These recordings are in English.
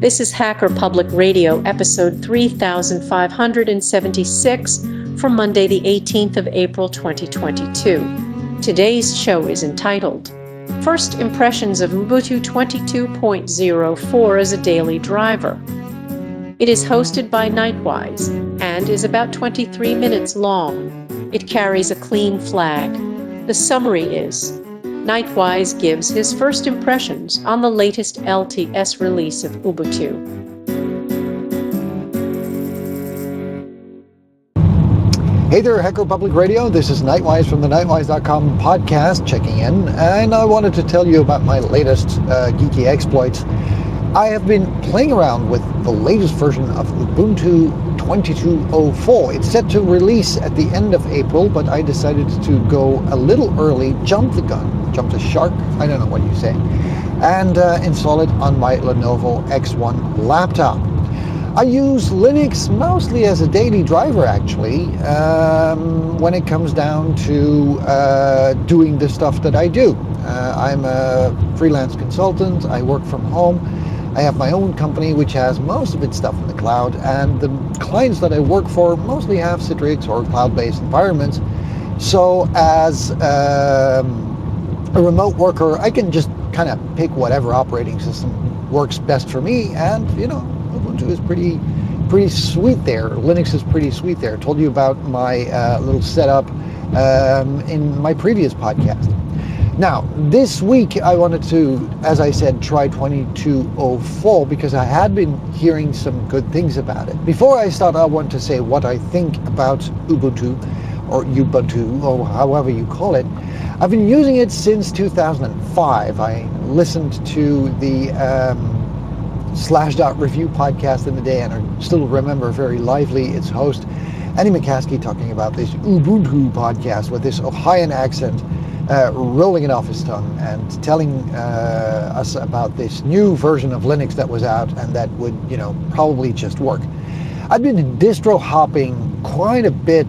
This is Hacker Public Radio, episode 3576 for Monday, the 18th of April, 2022. Today's show is entitled, First Impressions of Ubuntu 22.04 as a Daily Driver. It is hosted by Nightwise and is about 23 minutes long. It carries a clean flag. The summary is, Nightwise gives his first impressions on the latest LTS release of Ubuntu. Hey there, Hacker Public Radio. This is Nightwise from the Nightwise.com podcast checking in, and I wanted to tell you about my latest geeky exploits. I have been playing around with the latest version of Ubuntu 22.04. It's set to release at the end of April, but I decided to go a little early, jump the shark, I don't know what you say, and install it on my Lenovo X1 laptop. I use Linux mostly as a daily driver, actually, when it comes down to doing the stuff that I do. I'm a freelance consultant, I work from home. I have my own company which has most of its stuff in the cloud, and the clients that I work for mostly have Citrix or cloud-based environments. So as a remote worker, I can just kind of pick whatever operating system works best for me, and Ubuntu is pretty sweet there. Linux is pretty sweet there. I told you about my little setup in my previous podcast. Now, this week I wanted to, as I said, try 22.04 because I had been hearing some good things about it. Before I start, I want to say what I think about Ubuntu, or however you call it. I've been using it since 2005. I listened to the Slashdot Review podcast in the day, and I still remember very lively its host, Andy McCaskey, talking about this Ubuntu podcast with this Ohioan accent, rolling it off his tongue and telling us about this new version of Linux that was out and that would, probably just work. I've been distro hopping quite a bit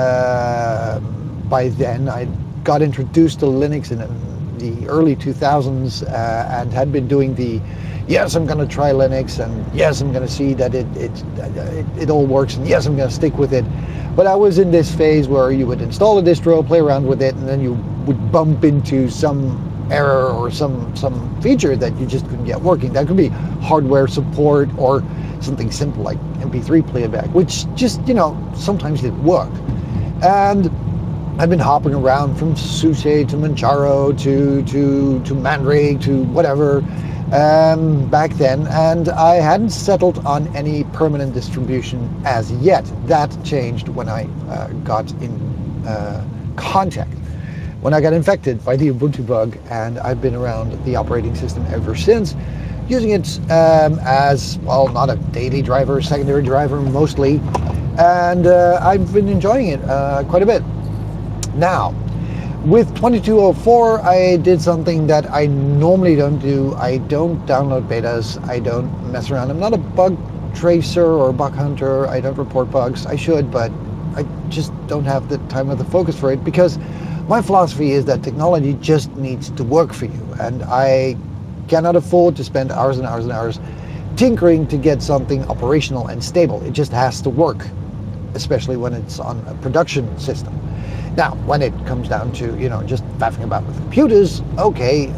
by then. I got introduced to Linux in the early 2000s and had been doing the yes, I'm going to try Linux, and yes, I'm going to see that it all works, and yes, I'm going to stick with it. But I was in this phase where you would install a distro, play around with it, and then you would bump into some error or some feature that you just couldn't get working. That could be hardware support or something simple like MP3 playback, which just, sometimes didn't work. And I've been hopping around from SUSE to Manjaro to Mandrake to whatever back then, and I hadn't settled on any permanent distribution as yet. That changed when I got in contact, when I got infected by the Ubuntu bug, and I've been around the operating system ever since, using it as, well, not a daily driver, secondary driver mostly, and I've been enjoying it quite a bit. Now, with 22.04, I did something that I normally don't do. I don't download betas. I don't mess around. I'm not a bug tracer or bug hunter. I don't report bugs. I should, but I just don't have the time or the focus for it, because my philosophy is that technology just needs to work for you, and I cannot afford to spend hours and hours and hours tinkering to get something operational and stable. It just has to work, especially when it's on a production system. Now, when it comes down to, just faffing about with computers, okay,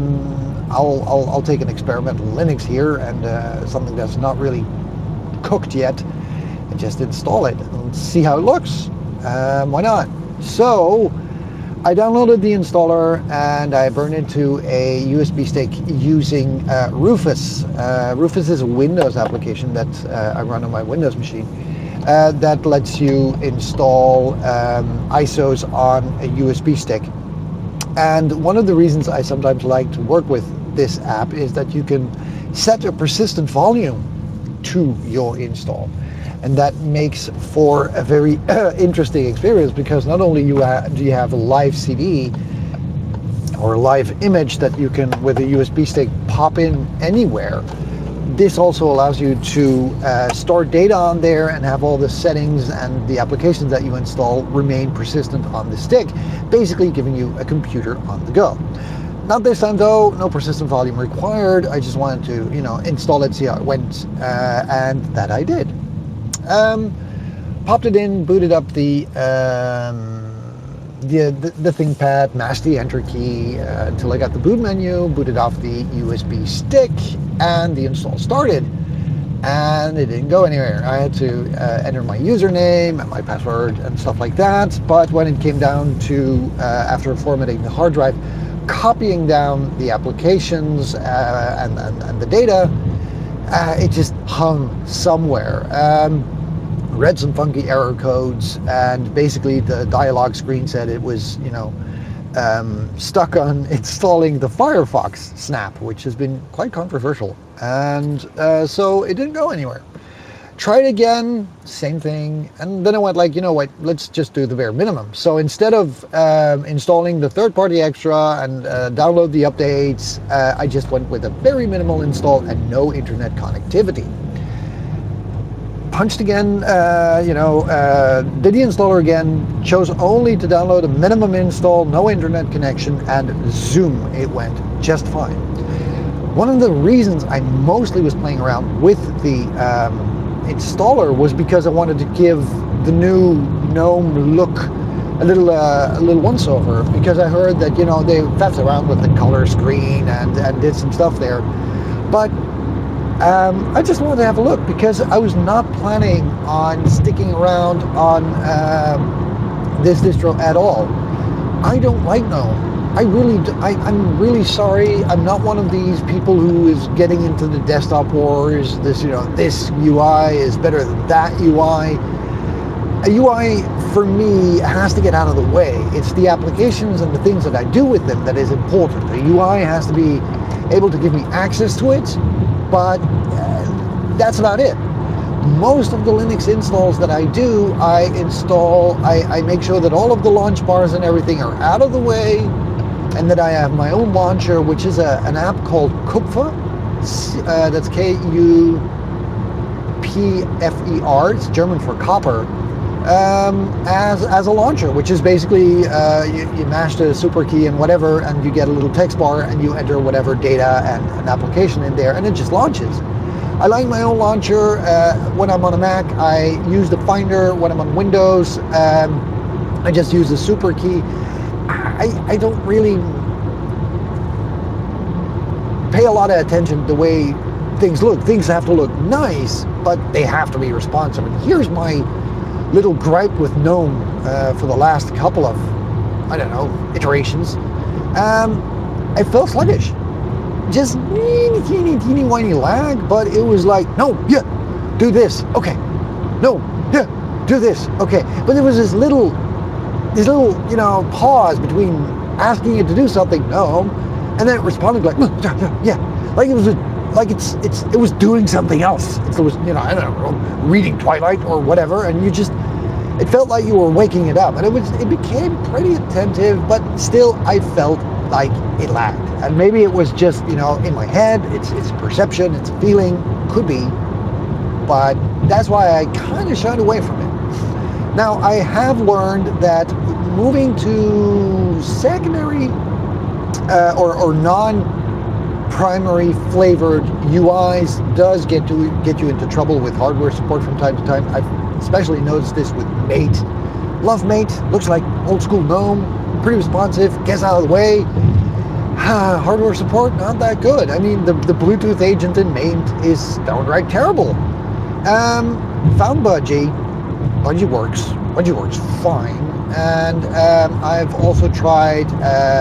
I'll take an experimental Linux here and something that's not really cooked yet, and just install it and see how it looks. Why not? So I downloaded the installer and I burned it to a USB stick using Rufus. Rufus is a Windows application that I run on my Windows machine. That lets you install ISOs on a USB stick. And one of the reasons I sometimes like to work with this app is that you can set a persistent volume to your install. And that makes for a very interesting experience, because not only do you have a live CD or a live image that you can, with a USB stick, pop in anywhere, this also allows you to store data on there and have all the settings and the applications that you install remain persistent on the stick, basically giving you a computer on the go. Not this time though, no persistent volume required. I just wanted to, install it, see how it went, and that I did. Popped it in, booted up the ThinkPad, mashed the enter key until I got the boot menu, booted off the USB stick, and the install started. And it didn't go anywhere. I had to enter my username and my password and stuff like that. But when it came down to, after formatting the hard drive, copying down the applications and the data, it just hung somewhere. Read some funky error codes, and basically the dialog screen said it was, stuck on installing the Firefox snap, which has been quite controversial. And so it didn't go anywhere. Tried again, same thing. And then I went like, you know what, let's just do the bare minimum. So instead of installing the third-party extra and download the updates, I just went with a very minimal install and no internet connectivity. Punched again, did the installer again, chose only to download a minimum install, no internet connection, and zoom, it went just fine. One of the reasons I mostly was playing around with the installer was because I wanted to give the new GNOME look a little once-over, because I heard that, they faffed around with the color screen and did some stuff there. But I just wanted to have a look, because I was not planning on sticking around on this distro at all. I don't like GNOME. I'm really sorry. I'm not one of these people who is getting into the desktop wars. This UI is better than that UI. A UI for me has to get out of the way. It's the applications and the things that I do with them that is important. The UI has to be able to give me access to it, but that's about it. Most of the Linux installs that I do, I make sure that all of the launch bars and everything are out of the way, and that I have my own launcher, which is an app called Kupfer. That's Kupfer. It's German for copper. As a launcher, which is basically you mash the super key and whatever, and you get a little text bar, and you enter whatever data and an application in there, and it just launches. I like my own launcher. When I'm on a Mac, I use the Finder. When I'm on Windows, I just use the super key. I don't really pay a lot of attention to the way things look. Things have to look nice, but they have to be responsive. And here's my little gripe with GNOME for the last couple of, iterations. I felt sluggish. Just teeny whiny lag, but it was like, no, yeah, do this, okay. No, yeah, do this, okay. But there was this little, pause between asking it to do something, no, and then it responded like, yeah, like it was it was doing something else. It was, reading Twilight or whatever, and it felt like you were waking it up, and it became pretty attentive, but still I felt like it lagged. And maybe it was just, in my head, it's perception, it's a feeling, could be, but that's why I kind of shied away from it. Now, I have learned that moving to secondary or non-primary flavored UIs does get you into trouble with hardware support from time to time. I've especially noticed this with Mate. Love Mate, looks like old school GNOME, pretty responsive, gets out of the way. Hardware support, not that good. I mean, the Bluetooth agent in Mate is downright terrible. Found Budgie works fine, and I've also tried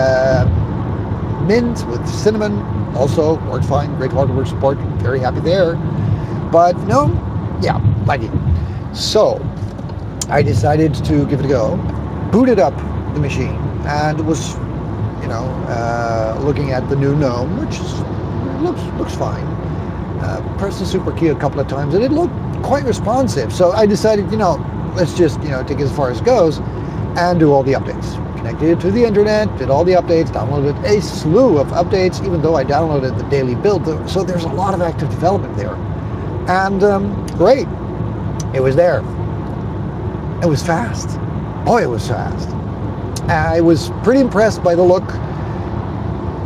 Mint with Cinnamon, also works fine, great hardware support, very happy there. But no, yeah, laggy. So I decided to give it a go, booted up the machine, and was, looking at the new GNOME, which looks fine. Pressed the super key a couple of times, and it looked quite responsive. So I decided, let's just, take it as far as it goes and do all the updates. Connected it to the internet, did all the updates, downloaded a slew of updates, even though I downloaded the daily build. So there's a lot of active development there. And great, it was there. It was fast. Boy, it was fast. I was pretty impressed by the look.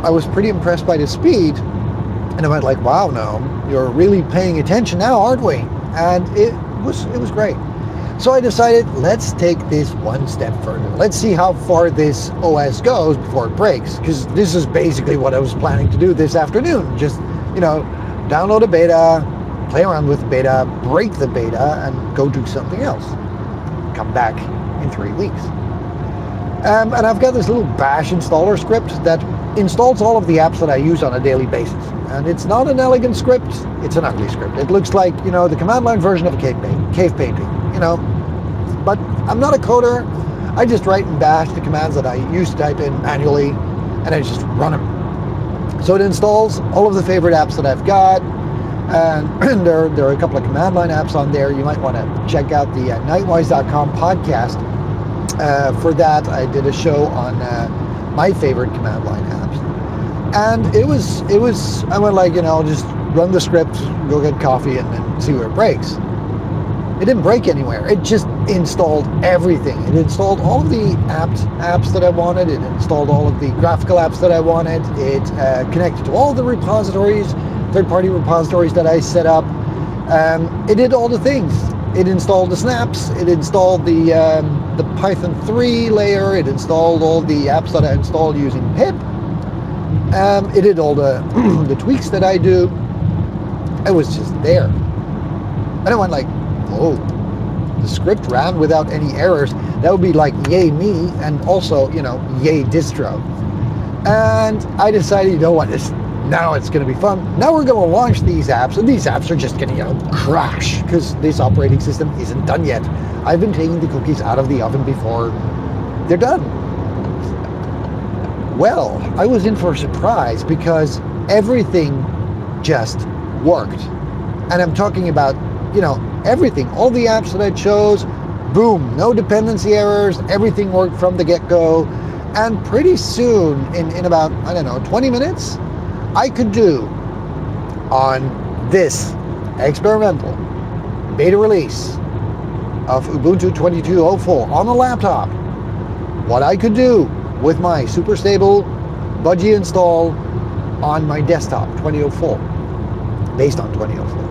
I was pretty impressed by the speed. And I went like, wow, no, you're really paying attention now, aren't we? And it was great. So I decided, let's take this one step further. Let's see how far this OS goes before it breaks. Because this is basically what I was planning to do this afternoon. Just, download a beta, play around with the beta, break the beta, and go do something else. Come back in 3 weeks. And I've got this little bash installer script that installs all of the apps that I use on a daily basis. And it's not an elegant script, it's an ugly script. It looks like, the command line version of a cave painting, But I'm not a coder. I just write in bash the commands that I used to type in manually, and I just run them. So it installs all of the favorite apps that I've got. And there are a couple of command line apps on there. You might want to check out the Nightwise.com podcast. For that, I did a show on my favorite command line apps. And I went like, just run the script, go get coffee, and then see where it breaks. It didn't break anywhere. It just installed everything. It installed all of the apps that I wanted. It installed all of the graphical apps that I wanted. It connected to all the repositories, third-party repositories that I set up. It did all the things. It installed the snaps. It installed the Python 3 layer. It installed all the apps that I installed using pip. It did all the the tweaks that I do. It was just there. And I went like, oh, the script ran without any errors. That would be like, yay me, and also, yay distro. And I decided, what, now it's going to be fun. Now we're going to launch these apps, and these apps are just going to, crash, because this operating system isn't done yet. I've been taking the cookies out of the oven before they're done. Well, I was in for a surprise because everything just worked. And I'm talking about, everything. All the apps that I chose, boom, no dependency errors, everything worked from the get-go. And pretty soon, in about, 20 minutes, I could do on this experimental beta release of Ubuntu 22.04 on the laptop what I could do with my super stable Budgie install on my desktop 2004, based on 2004.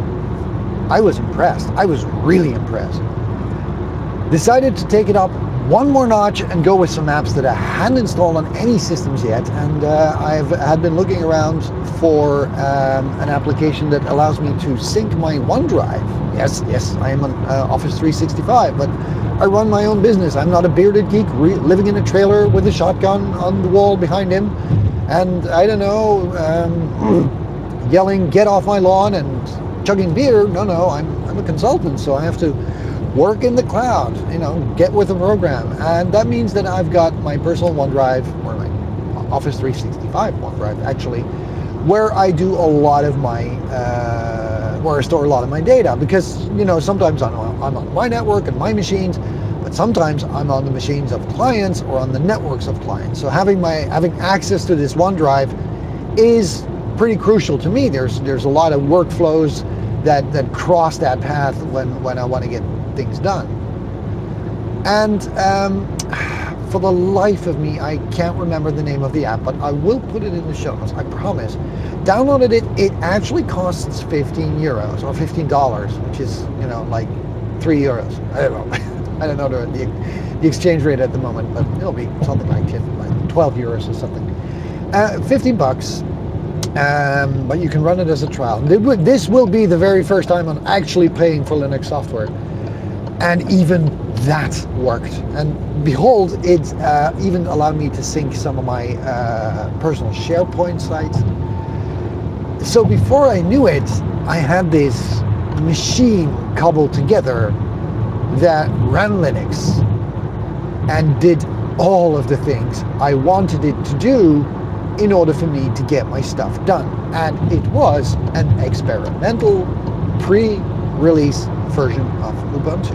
I was impressed. I was really impressed. Decided to take it up one more notch and go with some apps that I hadn't installed on any systems yet, and I had been looking around for an application that allows me to sync my OneDrive. Yes, I am on Office 365, but I run my own business. I'm not a bearded geek living in a trailer with a shotgun on the wall behind him, and I don't know, yelling, "Get off my lawn," and chugging beer. No, I'm a consultant, so I have to work in the cloud, get with the program. And that means that I've got my personal OneDrive, or my Office 365 OneDrive, actually, where I do a lot of my, where I store a lot of my data. Because, sometimes I'm on my network and my machines, but sometimes I'm on the machines of clients or on the networks of clients. So having access to this OneDrive is pretty crucial to me. There's a lot of workflows that cross that path when I want to get things done. And for the life of me, I can't remember the name of the app, but I will put it in the show notes, I promise. Downloaded it. It actually costs 15 euros or $15, which is, like 3 euros. I don't know. I don't know the exchange rate at the moment, but it'll be something like 12 euros or something. 15 bucks. But you can run it as a trial. This will be the very first time I'm actually paying for Linux software. And even that worked. And behold, it even allowed me to sync some of my personal SharePoint sites. So before I knew it, I had this machine cobbled together that ran Linux and did all of the things I wanted it to do in order for me to get my stuff done. And it was an experimental pre-release version of Ubuntu.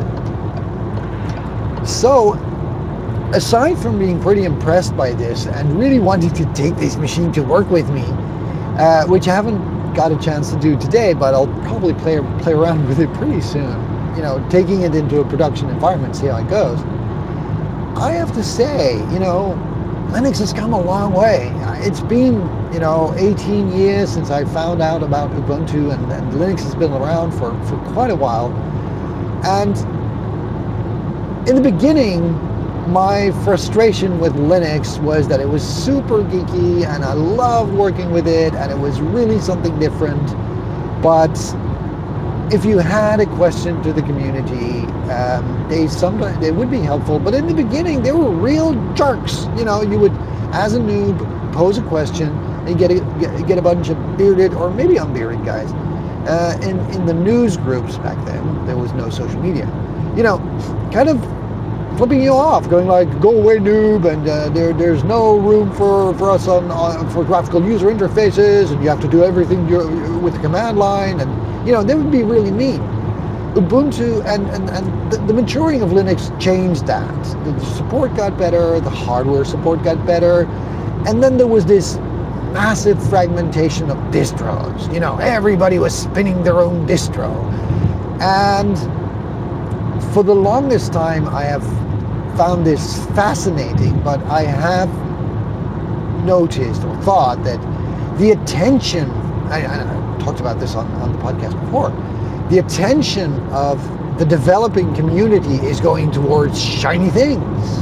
So, aside from being pretty impressed by this and really wanting to take this machine to work with me, which I haven't got a chance to do today, but I'll probably play around with it pretty soon, taking it into a production environment, see how it goes. I have to say, Linux has come a long way. It's been, 18 years since I found out about Ubuntu, and Linux has been around for quite a while. And in the beginning, my frustration with Linux was that it was super geeky and I loved working with it and it was really something different. But if you had a question to the community, they would be helpful. But in the beginning, they were real jerks. You would, as a noob, pose a question and get a bunch of bearded or maybe unbearded guys in the news groups back then. There was no social media. Kind of flipping you off, going like, "Go away, noob," and there's no room for us for graphical user interfaces, and you have to do everything with the command line, and they would be really mean. Ubuntu and the maturing of Linux changed that. The support got better, the hardware support got better, and then there was this massive fragmentation of distros. Everybody was spinning their own distro, and for the longest time I have found this fascinating, but I have noticed or thought that the attention, I talked about this on the podcast before, the attention of the developing community is going towards shiny things.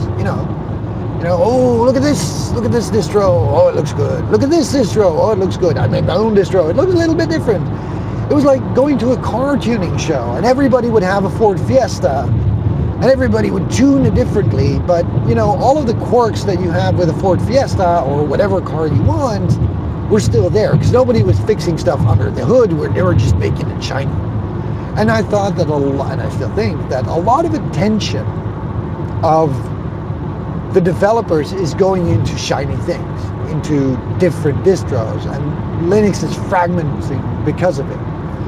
Oh, look at this distro, oh, it looks good. Look at this distro, oh, it looks good. I made my own distro, it looks a little bit different. It was like going to a car tuning show and everybody would have a Ford Fiesta and everybody would tune it differently, but all of the quirks that you have with a Ford Fiesta or whatever car you want were still there because nobody was fixing stuff under the hood, they were just making it shiny. And I thought that and I still think that a lot of attention of the developers is going into shiny things, into different distros, and Linux is fragmenting because of it.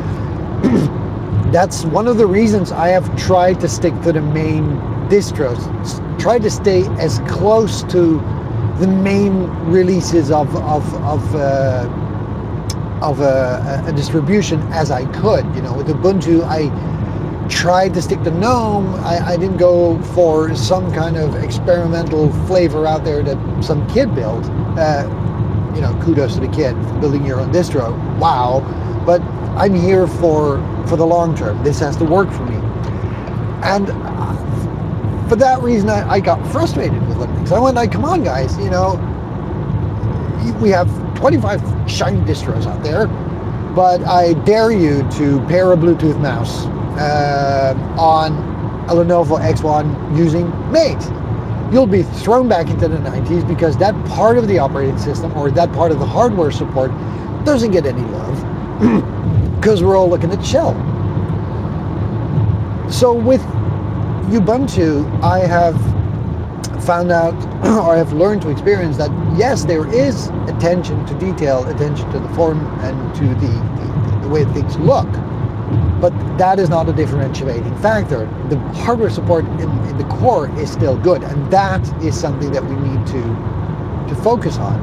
That's one of the reasons I have tried to stick to the main distros, try to stay as close to the main releases of a distribution as I could. With Ubuntu, I tried to stick to GNOME. I didn't go for some kind of experimental flavor out there that some kid built. Kudos to the kid for building your own distro. Wow. But I'm here for the long term. This has to work for me. And for that reason, I got frustrated with Linux. I went like, come on, guys, we have 25 shiny distros out there, but I dare you to pair a Bluetooth mouse on a Lenovo X1 using Mate. You'll be thrown back into the 90s because that part of the operating system or that part of the hardware support doesn't get any love because we're all looking at shell. So with Ubuntu, I have found out, or I have learned to experience that yes, there is attention to detail, attention to the form and to the way things look, but that is not a differentiating factor. The hardware support in the core is still good, and that is something that we need to focus on.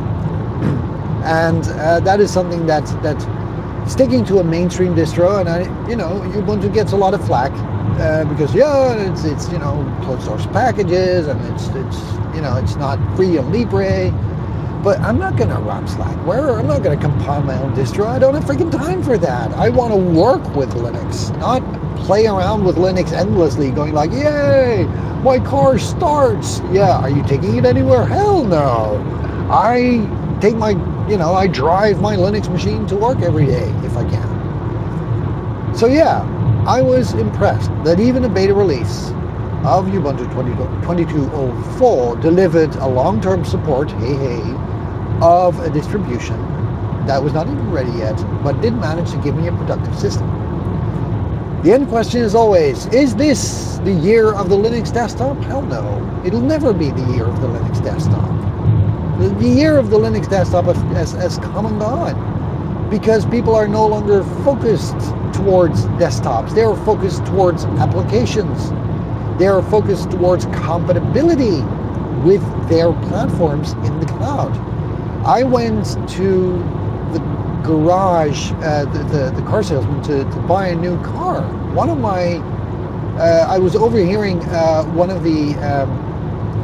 And that is something that's sticking to a mainstream distro, and Ubuntu gets a lot of flack because it's closed source packages and it's not free on Libre. But I'm not going to run Slackware. I'm not going to compile my own distro. I don't have freaking time for that. I want to work with Linux, not play around with Linux endlessly, going like, yay, my car starts. Yeah, are you taking it anywhere? Hell no. I take I drive my Linux machine to work every day if I can. So yeah, I was impressed that even a beta release of Ubuntu 22.04 delivered a long-term support, of a distribution that was not even ready yet, but did manage to give me a productive system. The end question is always, is this the year of the Linux desktop? Hell no. It'll never be the year of the Linux desktop. The year of the Linux desktop has come and gone because people are no longer focused towards desktops. They are focused towards applications. They are focused towards compatibility with their platforms in the cloud. I went to the garage, the car salesman, to buy a new car. One of my, I was overhearing one of the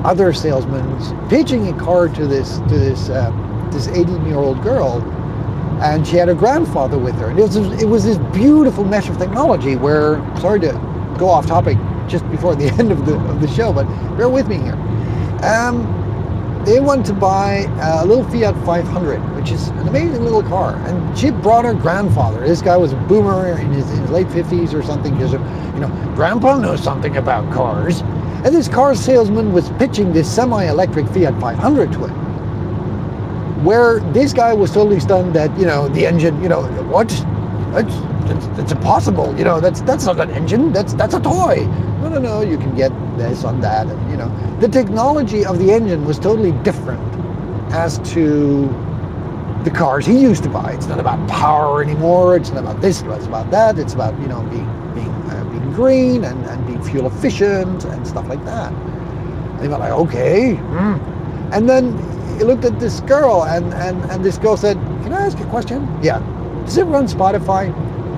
other salesmen pitching a car to this 18-year-old girl, and she had her grandfather with her. And it was this beautiful mesh of technology where, sorry to go off topic just before the end of the show, but bear with me here. They wanted to buy a little Fiat 500, which is an amazing little car. And she brought her grandfather. This guy was a boomer in his late 50s or something, because, Grandpa knows something about cars. And this car salesman was pitching this semi-electric Fiat 500 to him, where this guy was totally stunned that, the engine, what? That's impossible. That's not an engine. That's a toy. No, you can get this on that. And, the technology of the engine was totally different as to the cars he used to buy. It's not about power anymore. It's not about this. It's about that. It's about, being green and being fuel efficient and stuff like that. And he went like, okay. And then he looked at this girl, and this girl said, "Can I ask you a question?" "Yeah." "Does it run Spotify?"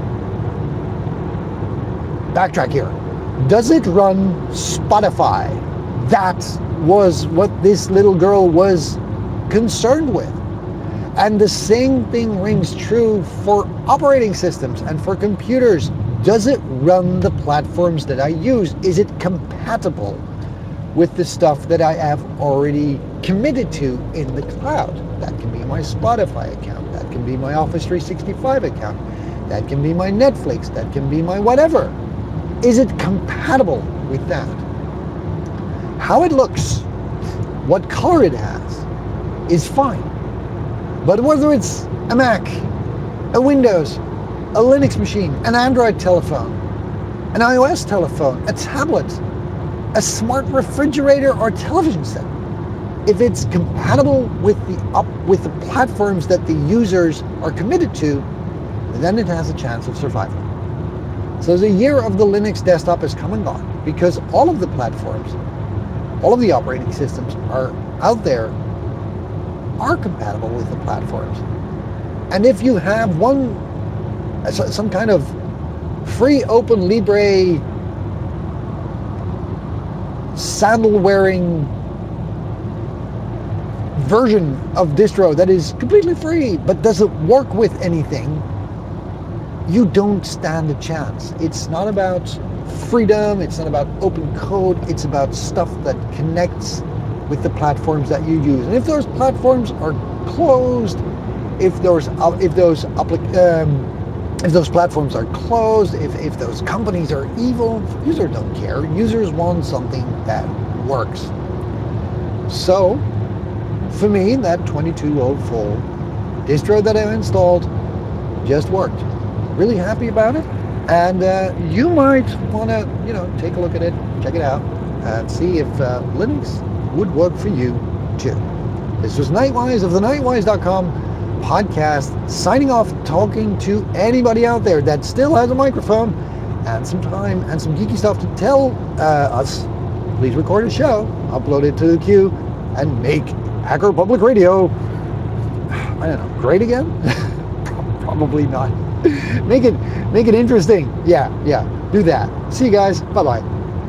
Backtrack here. Does it run Spotify? That was what this little girl was concerned with. And the same thing rings true for operating systems and for computers. Does it run the platforms that I use? Is it compatible with the stuff that I have already committed to in the cloud? That can be my Spotify account. That can be my Office 365 account. That can be my Netflix. That can be my whatever. Is it compatible with that? How it looks, what color it has, is fine. But whether it's a Mac, a Windows, a Linux machine, an Android telephone, an iOS telephone, a tablet, a smart refrigerator or television set, if it's compatible with the platforms that the users are committed to, then it has a chance of survival. So the year of the Linux desktop is come and gone, because all of the platforms, all of the operating systems are out there are compatible with the platforms. And if you have some kind of free open Libre sandal-wearing version of distro that is completely free but doesn't work with anything, you don't stand a chance. It's not about freedom, it's not about open code, it's about stuff that connects with the platforms that you use. And if those platforms are closed, if those platforms are closed, if those companies are evil, users don't care. Users want something that works. So, for me, that 2204 distro that I installed just worked. Really happy about it. And you might want to, take a look at it, check it out, and see if Linux would work for you too. This was Nightwise of the Nightwise.com podcast, signing off, talking to anybody out there that still has a microphone and some time and some geeky stuff to tell us. Please record a show, upload it to the queue, and make Hacker Public Radio, I don't know, great again? Probably not. Make it interesting. Yeah, do that. See you guys. Bye-bye.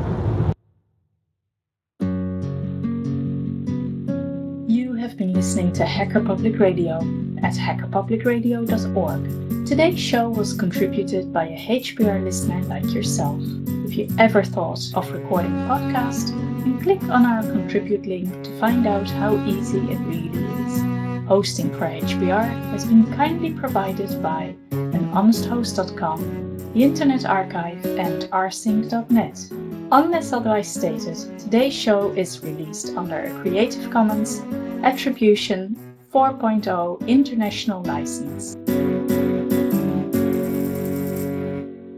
You have been listening to Hacker Public Radio at hackerpublicradio.org. Today's show was contributed by a HPR listener like yourself. If you ever thought of recording a podcast, then click on our contribute link to find out how easy it really is. Hosting for HPR has been kindly provided by honesthost.com, the Internet Archive, and rsync.net. Unless otherwise stated, today's show is released under a Creative Commons Attribution 4.0 International License.